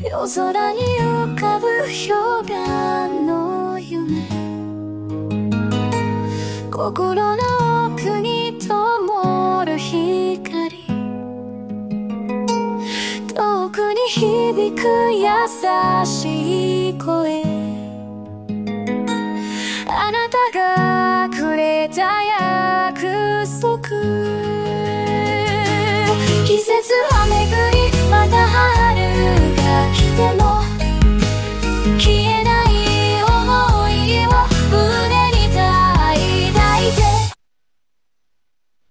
夜空に浮かぶ氷河の夢、心の奥に灯る光、遠くに響く優しい声、あなたが